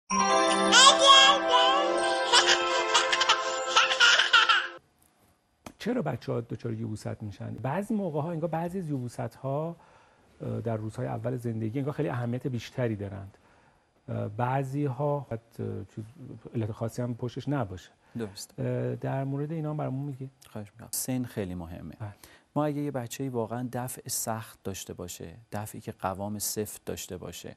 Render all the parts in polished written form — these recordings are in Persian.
چرا بچه‌ها دچار یبوست میشن؟ بعضی موقع‌ها انگار بعضی از یبوست‌ها در روزهای اول زندگی انگار خیلی اهمیت بیشتری دارند. بعضی‌ها علت خاصی هم پشتش نباشه. درست. در مورد اینا برامون میگی؟ خواهش می‌کنم. سن خیلی مهمه. بله. ما اگه یه بچه‌ای واقعا دفع سخت داشته باشه، دفعی که قوام سفت داشته باشه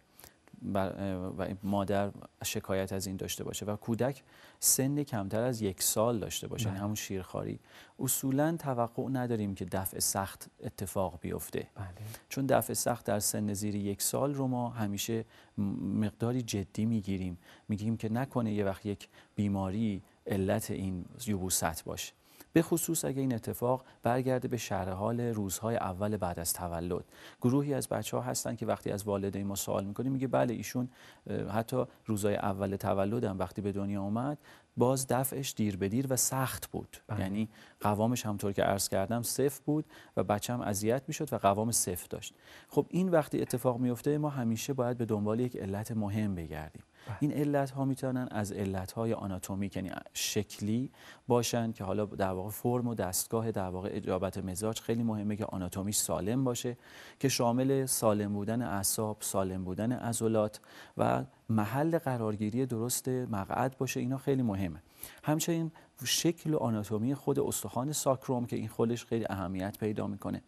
و مادر شکایت از این داشته باشه و کودک سن کمتر از 1 سال داشته باشه، یعنی همون شیرخواری، اصولاً توقع نداریم که دفع سخت اتفاق بیفته. بله. چون دفع سخت در سن زیر 1 سال رو ما همیشه مقداری جدی میگیم که نکنه یه وقت یک بیماری علت این یبوست باشه. به خصوص اگه این اتفاق برگرده به شرح حال روزهای اول بعد از تولد. گروهی از بچه‌ها هستن که وقتی از والدین ما سوال می‌کنیم میگه بله ایشون حتی روزهای اول تولدم وقتی به دنیا اومد باز دفعش دیر به دیر و سخت بود. یعنی قوامش همونطور که عرض کردم سفت بود و بچه‌م اذیت میشد و قوام سفت داشت. خب این وقتی اتفاق میفته ما همیشه باید به دنبال یک علت مهم بگردیم. این علت ها میتونن از علت های آناتومیک یعنی شکلی باشن که حالا در واقع فرم و دستگاه در واقع اجابت مزاج خیلی مهمه که آناتومیش سالم باشه که شامل سالم بودن اعصاب، سالم بودن عضلات و محل قرارگیری درست مقعد باشه. اینا خیلی مهمه. همچنین شکل و آناتومی خود استخوان ساکروم که این خودش خیلی اهمیت پیدا میکنه.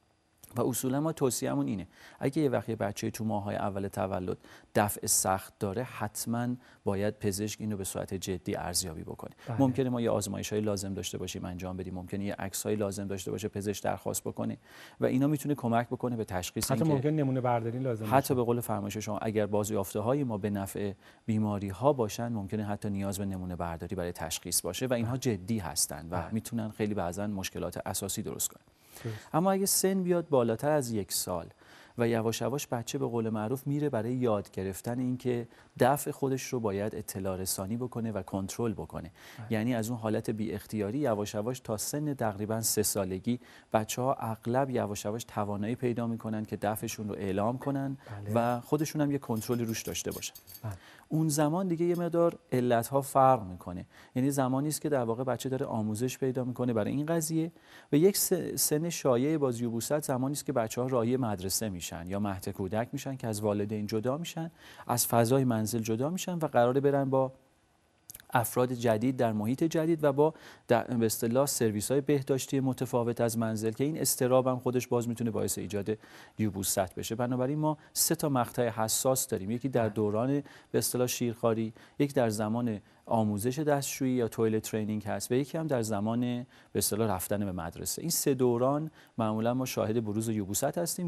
و اصولا ما توصیه‌مون اینه اگه یه وقت بچه تو ماه‌های اول تولد دفع سخت داره حتما باید پزشک اینو به صورت جدی ارزیابی بکنه. ممکنه ما یه آزمایش‌های لازم داشته باشیم انجام بدیم، ممکنه یه عکس‌های لازم داشته باشه پزشک درخواست بکنه و اینا میتونه کمک بکنه به تشخیص حتی ممکن نمونه برداری لازم حتی به قول فرمایش شما اگر بازیافته‌های ما به نفع بیماری‌ها باشن ممکنه حتی نیاز به نمونه برداری برای تشخیص باشه و اینها جدی هستن و میتونن خیلی بعضن مشکلات اساسی درست کنن. اما اگه سن بیاد بالاتر از 1 سال و یواش یواش بچه به قول معروف میره برای یاد گرفتن اینکه دفع خودش رو باید اطلاع رسانی بکنه و کنترل بکنه. یعنی از اون حالت بی اختیاری یواش یواش تا سن تقریبا 3 سالگی بچه‌ها اغلب یواش یواش توانایی پیدا میکنن که دفعشون رو اعلام کنن و خودشون هم یه کنترلی روش داشته باشن. اون زمان دیگه یه مقدار علت‌ها فرق میکنه. یعنی زمانی است که در واقع بچه داره آموزش پیدا میکنه برای این قضیه و یک سن شایع باز یبوست زمانی است که بچه‌ها راهی مدرسه میشن یا مهد کودک میشن که از والدین جدا میشن، از فضای منزل جدا میشن و قراره برن با افراد جدید در محیط جدید و با به اصطلاح سرویس‌های بهداشتی متفاوت از منزل که این اضطراب هم خودش باز میتونه باعث ایجاد یبوست بشه. بنابراین ما 3 تا مقطع حساس داریم. یکی در دوران به اصطلاح شیرخواری، یک در زمان آموزش دستشویی یا تویلت ترینینگ هست و یکی هم در زمان به اصطلاح رفتن به مدرسه. این 3 دوران معمولا ما شاهد بروز یبوست هستیم.